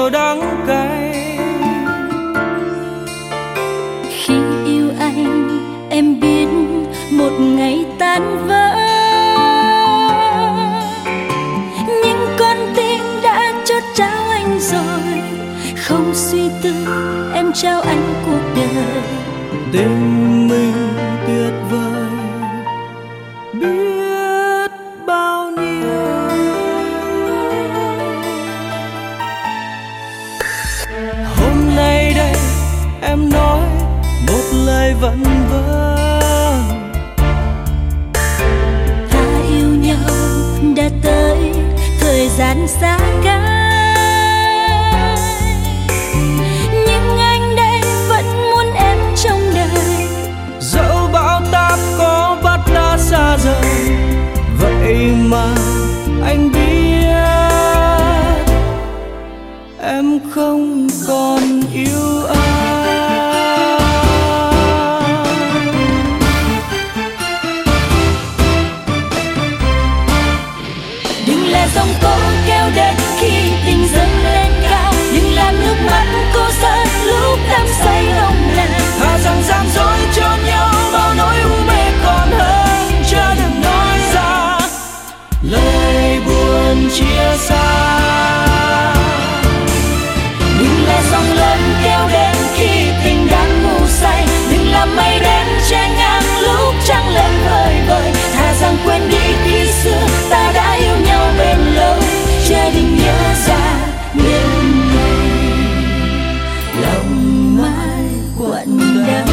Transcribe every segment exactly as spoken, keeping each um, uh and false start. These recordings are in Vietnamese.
điều đắng cay. Khi yêu anh em biết một ngày tan vỡ, nhưng con tim đã chốt trao anh rồi. Không suy tư em trao anh cuộc đời. Tình mình tuyệt vời biết bao nhiêu. Hôm nay đây em nói một lời vẫn vâng. Ta yêu nhau đã tới thời gian xa cách, nhưng anh đây vẫn muốn em trong đời. Dẫu bão táp có vắt đã xa rời, vậy mà anh biết em không còn yêu ai. Đừng là dòng tố kéo đến khi tình dâng lên cao, đừng là nước mắt cô rơi lúc đắm say nồng nàn. Thà rằng gian dối cho nhau bao nỗi u mê còn hơn, chớ đừng nói ra lời buồn chia xa. Đừng là dòng lớn kéo đến khi tình đang ngủ say, đừng là mây đen che ngang lúc trăng lên vời vời. Thà rằng quên đi khi xưa ta đã yêu nhau bền lâu, chớ đừng nhớ ra đêm ngày lòng mãi quặn đau.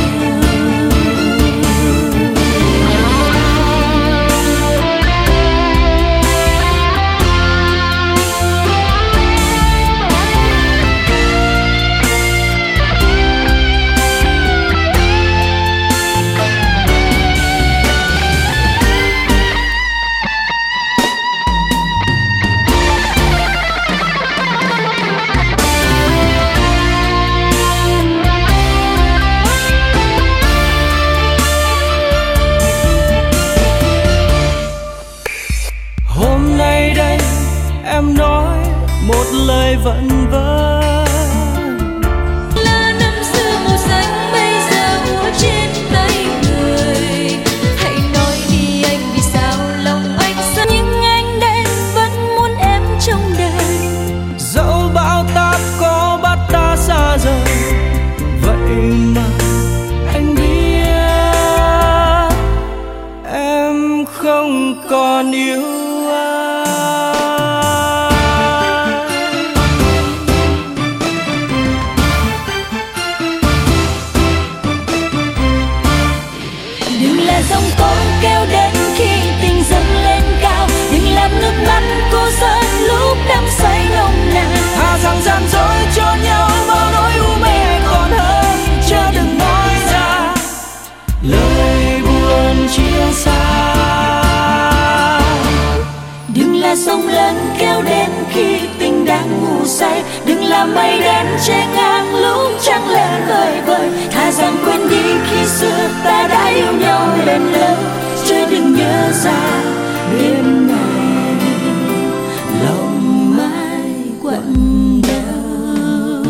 Hôm nay đây em nói một lời vẫn vâng. Lá năm xưa màu xanh bây giờ úa trên tay người. Hãy nói đi anh vì sao lòng anh sợ, nhưng anh đây vẫn muốn em trong đời. Dẫu bão táp có bắt ta xa rời, vậy mà anh biết em không còn yêu ai. Đừng là dòng tố kéo đến khi tình dâng lên cao, đừng làm nước mắt cô rơi lúc đắm say nồng nàn. Thà rằng gian dối cho nhau bao nỗi u mê còn hơn, chớ đừng nói ra lời buồn chia xa. Đừng là sóng lớn kéo đến khi tình đang ngủ say, đừng là mây đen che ngang lúc trăng lên vời vời. Thà rằng quên đi khi xưa ta đã yêu nhau bền lâu, chứ đừng nhớ ra đêm ngày lòng mãi quặn đau.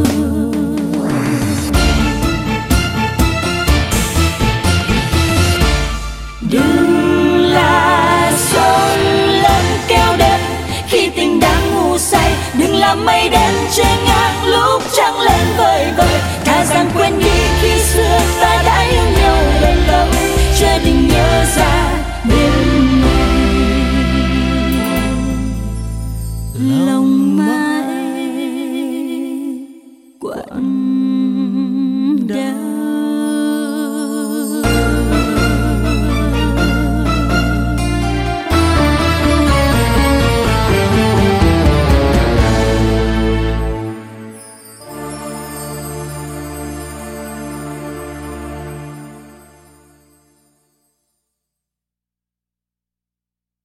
Đừng là sóng lớn kéo đến khi tình đang ngủ say, đừng là mây đen che ngang lúc trăng lên vời vời.